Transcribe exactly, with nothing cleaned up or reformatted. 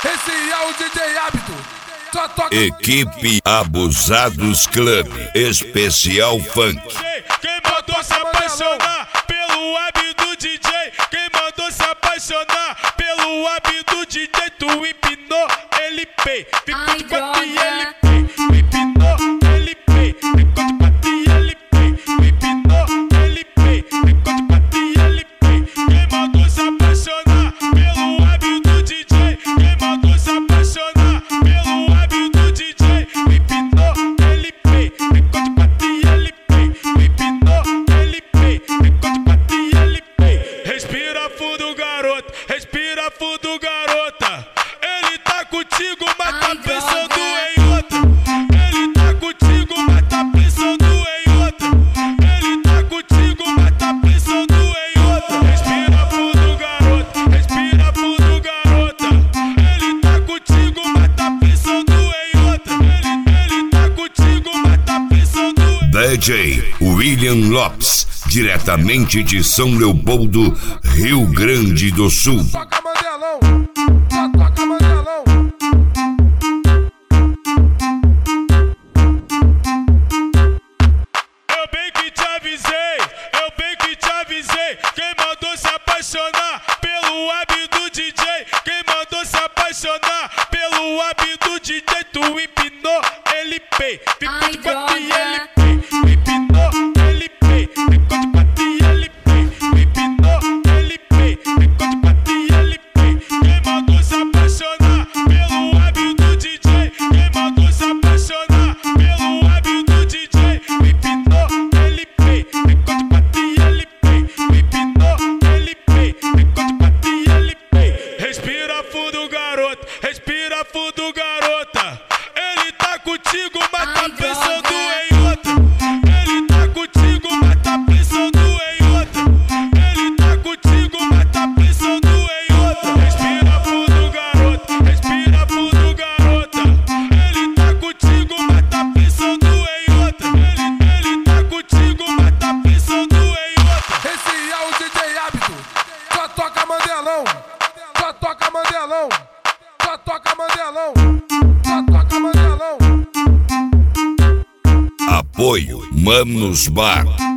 Esse é o D J Hábito. Só toca. Equipe Abusados Club Especial Funk. Quem mandou se apaixonar pelo hábito D J? Quem mandou se apaixonar pelo hábito D J? Tu empinou, ele pei. Ficou de quatro e ele pei. Empinou, ele pei. Ficou de quatro e ele pei. Empinou, ele pei. Ficou de quatro e ele pei. Quem mandou se apaixonar pelo hábito D J? Quem mandou se apaixonar pelo hábito D J? Empinou, ele pei. Ficou de quatro e ele pei. Empinou, ele pei. Ficou de quatro e ele pei. Respira fundo, garoto. Respira fundo, garota. Ele tá contigo, mas tá pensando em outra. Ele tá contigo, mas tá pensando em outra. Ele tá contigo, mas tá pensando em outra. Respira fundo, garoto. Respira fundo, garota. Ele tá contigo, mas tá pensando em outra. Ele, ele tá contigo, mas tá pensando em outra. D J William Lopes, diretamente de São Leopoldo, Rio Grande do Sul. Toca Mandelão. Só toca Mandelão. Eu bem que te avisei, eu bem que te avisei. Quem mandou se apaixonar pelo hábito D J? Quem mandou se apaixonar pelo hábito D J? Tu empinou, ele pei. Ficou de quatro e ele pei. Empinou, ele pei. Ficou de quatro e ele pei. Empinou, ele pei. Ficou de quatro e ele pei. Quem mandou se apaixonar pelo hábito D J? Quem mandou se apaixonar pelo hábito D J? Empinou, ele pei. Ficou de quatro e ele pei. Empinou, ele pei. Ficou de quatro e ele pei. Respira fundo, garoto. Respira fundo, garota. Ele tá contigo, mas tá pensando em outra. Ele tá contigo, mas tá pensando em outra. Ele tá contigo, mas tá pensando em outra. Respira fundo, garoto. Respira fundo, garota. Ele tá contigo, mas tá pensando em outra. Ele, ele tá contigo, mas tá pensando em outra. Esse é o D J Hábito. Só toca Mandelão. Só toca Mandelão. Só toca Mandelão. Só toca Mandelão. Apoio Manos Bar.